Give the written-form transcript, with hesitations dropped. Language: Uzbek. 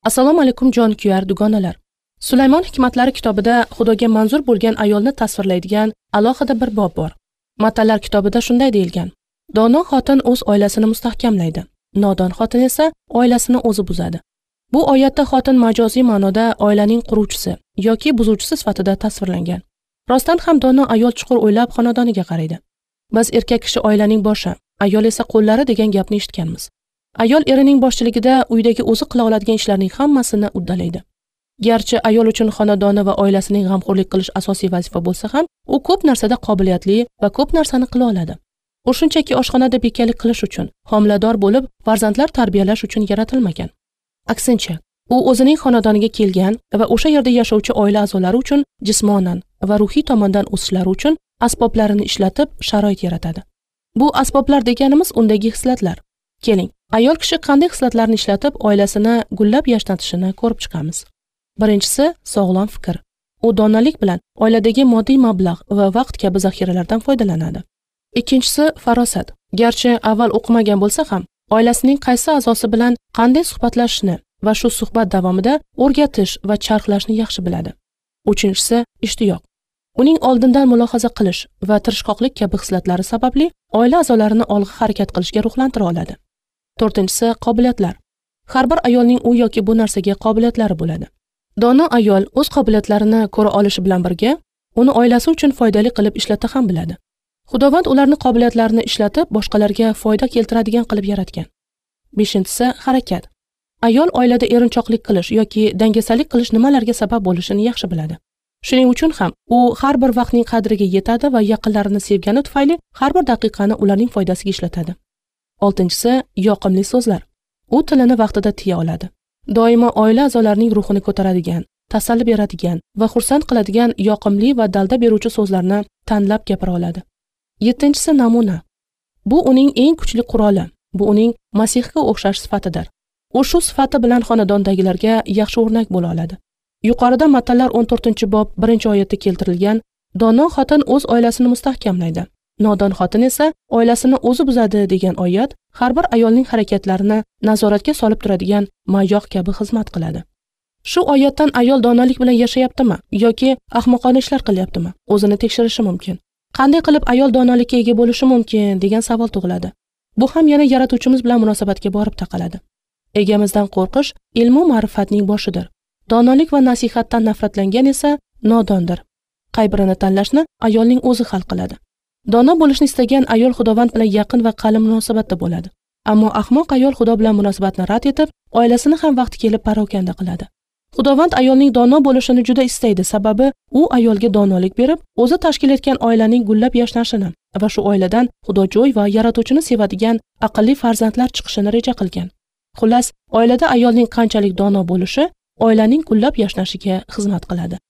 Assalomu alaykum jonkuyar dugonalar. Sulaymon hikmatlari kitobida Xudoga manzur bo'lgan ayolni tasvirlaydigan alohida bir bob bor. Matallar kitobida shunday deyilgan: Dono xotin o'z oilasini mustahkamlaydi, nodon xotin esa oilasini o'zi buzadi. Bu oyatda xotin majoziy ma'noda oilaning quruvchisi yoki buzuvchisi sifatida tasvirlangan. Rostdan ham dono ayol chuqur o'ylab xonadoniga qaraydi. Biz erkak kishi oilaning boshi, ayol esa qo'llari degan gapni eshitganmiz. Ayol erining boshchiligida uydagi o'zi qila oladigan ishlarning hammasini uddalaydi. Garchi ayol uchun xonadoni va oilasining g'amxo'rlik qilish asosiy vazifa bo'lsa ham, u ko'p narsada qobiliyatli va ko'p narsani qila oladi. U shunchaki oshxonada bekalik qilish uchun, homilador bo'lib, farzandlar tarbiyalash uchun yaratilmagan. Aksincha, u o'zining xonadoniga kelgan va o'sha yerda yashovchi oila a'zolari uchun jismonan va ruhiy tomondan o'sishlari uchun asboblarini ishlatib sharoit yaratadi. Bu asboblar deganimiz undagi hislatlar. Keling, ayol kishi qanday hislatlarni ishlatib oilasini gullab yashnatishini ko'rib chiqamiz. Birinchisi, sog'lom fikr. U donolik bilan oiladagi moddiy mablag' va vaqt kabi zaxiralardan foydalanadi. Ikkinchisi, farosat. Garchi avval o'qimagan bo'lsa ham, oilasining qaysi a'zosi bilan qanday suhbatlashishni va shu suhbat davomida o'rgatish va charxlashni yaxshi biladi. Uchinchisi, ishtiyoq. Uning oldindan mulohaza qilish va tirishqoqlik kabi hislatlari sababli oila a'zolarini olg'a harakat qilishga ruhlantira oladi. To'rtinchisi, qobiliyatlar. Har bir ayolning u yoki bu narsaga qobiliyatlari bo'ladi. Dono ayol o'z qobiliyatlarini ko'ra olishi bilan birga, uni oilasi uchun foydali qilib ishlata ham biladi. Xudovand ularni qobiliyatlarini ishlatib, boshqalarga foyda keltiradigan qilib yaratgan. Beshinchisi, harakat. Ayol oilada erinchoqlik qilish yoki dangasalik qilish nimalarga sabab bo'lishini yaxshi biladi. Shuning uchun ham u har bir vaqtning qadriga yetadi va yaqinlarini sevgani tufayli har bir daqiqani ularning foydasiga ishlatadi. Oltinchisi, yoqimli so'zlar. U tilini vaqtida tiya oladi. Doimo oila a'zolarining ruhini ko'taradigan, tasalli beradigan va xursand qiladigan yoqimli va dalda beruvchi so'zlarni tanlab gapira oladi. Yettinchisi, namuna. Bu uning eng kuchli quroli, bu uning Masihga o'xshash sifatidir. U shu sifati bilan xonadondagilarga yaxshi o'rnak bo'la oladi. Yuqorida Matallar 14-bob 1-oyatda keltirilgan dono xotin o'z oilasini mustahkamlaydi, nodon xotin esa oilasini o'zi buzadi degan oyat har bir ayolning harakatlarini nazoratga solib turadigan mayoq kabi xizmat qiladi. Shu oyatdan ayol donolik bilan yashayaptimi yoki ahmoqona ishlar qilyaptimi? O'zini tekshirishi mumkin. Qanday qilib ayol donolikka ega bo'lishi mumkin degan savol tug'iladi. Bu ham yana yaratuvchimiz bilan munosabatga borib taqaladi. Egamizdan qo'rqish ilm va ma'rifatning boshidir. Donolik va nasihatdan nafratlangan esa nodondir. Qay birini tanlashni ayolning o'zi hal qiladi. Dono bo'lishni istagan ayol Xudovand bilan yaqin va qalin munosabatda bo'ladi. Ammo ahmoq ayol Xudo bilan munosabatni rad etib, oilasini ham vaqti kelib parokanda qiladi. Xudovand ayolning dono bo'lishini juda istaydi, sababi u ayolga donolik berib, o'zi tashkil etgan oilaning gullab yashnashini va shu oiladan Xudojo'y va yaratuvchini sevadigan aqlli farzandlar chiqishini reja qilgan. Xullas, oilada ayolning qanchalik dono bo'lishi oilaning gullab yashnashiga xizmat qiladi.